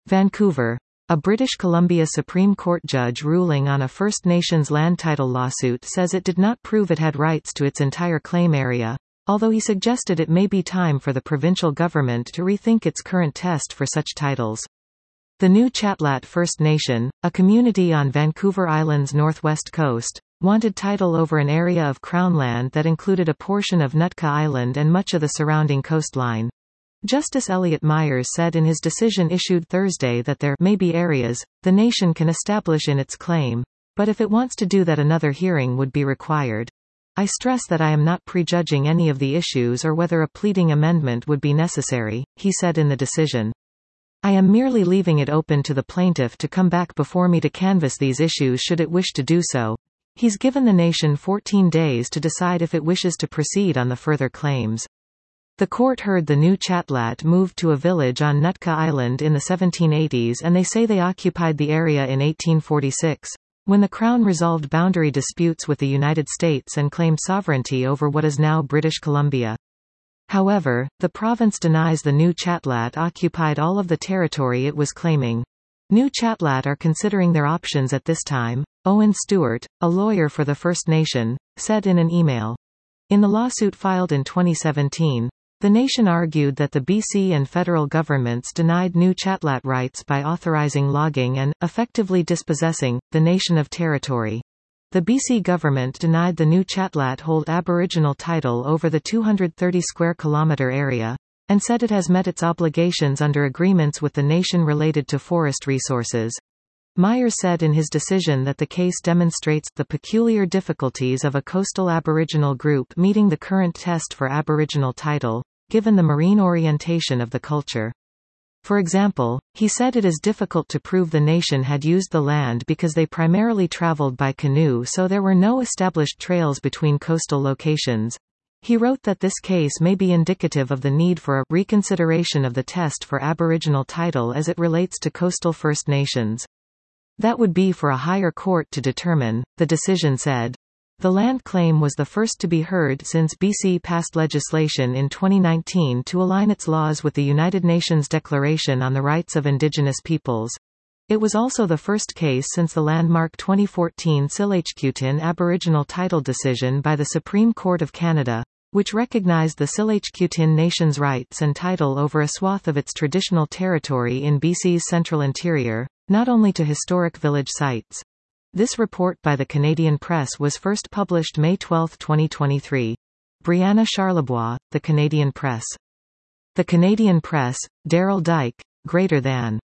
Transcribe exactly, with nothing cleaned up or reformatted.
Vancouver. A British Columbia Supreme Court judge ruling on a First Nations land title lawsuit says it did not prove it had rights to its entire claim area, although he suggested it may be time for the provincial government to rethink its current test for such titles. The New Chatlat First Nation, a community on Vancouver Island's northwest coast, wanted title over an area of Crown land that included a portion of Nootka Island and much of the surrounding coastline. Justice Elliot Myers said in his decision issued Thursday that there may be areas the nation can establish in its claim, but if it wants to do that, another hearing would be required. I stress that I am not prejudging any of the issues or whether a pleading amendment would be necessary, he said in the decision. I am merely leaving it open to the plaintiff to come back before me to canvass these issues should it wish to do so. He's given the nation fourteen days to decide if it wishes to proceed on the further claims. The court heard the New Chatlat moved to a village on Nootka Island in the seventeen eighties, and they say they occupied the area in eighteen forty-six, when the Crown resolved boundary disputes with the United States and claimed sovereignty over what is now British Columbia. However, the province denies the New Chatlat occupied all of the territory it was claiming. New Chatlat are considering their options at this time, Owen Stewart, a lawyer for the First Nation, said in an email. In the lawsuit filed in twenty seventeen, the nation argued that the B C and federal governments denied New Chatlat rights by authorizing logging and, effectively dispossessing, the nation of territory. The B C government denied the New Chatlat hold Aboriginal title over the two hundred thirty square kilometre area, and said it has met its obligations under agreements with the nation related to forest resources. Myers said in his decision that the case demonstrates the peculiar difficulties of a coastal Aboriginal group meeting the current test for Aboriginal title, given the marine orientation of the culture. For example, he said it is difficult to prove the nation had used the land because they primarily traveled by canoe, so there were no established trails between coastal locations. He wrote that this case may be indicative of the need for a reconsideration of the test for Aboriginal title as it relates to coastal First Nations. That would be for a higher court to determine, the decision said. The land claim was the first to be heard since B C passed legislation in twenty nineteen to align its laws with the United Nations Declaration on the Rights of Indigenous Peoples. It was also the first case since the landmark twenty fourteen Tsilhqot'in Aboriginal title decision by the Supreme Court of Canada, which recognized the Tsilhqot'in Nation's rights and title over a swath of its traditional territory in B C's central interior, not only to historic village sites. This report by the Canadian Press was first published May twelfth twenty twenty-three. Brianna Charlebois, The Canadian Press. The Canadian Press, Daryl Dyke, Greater Than.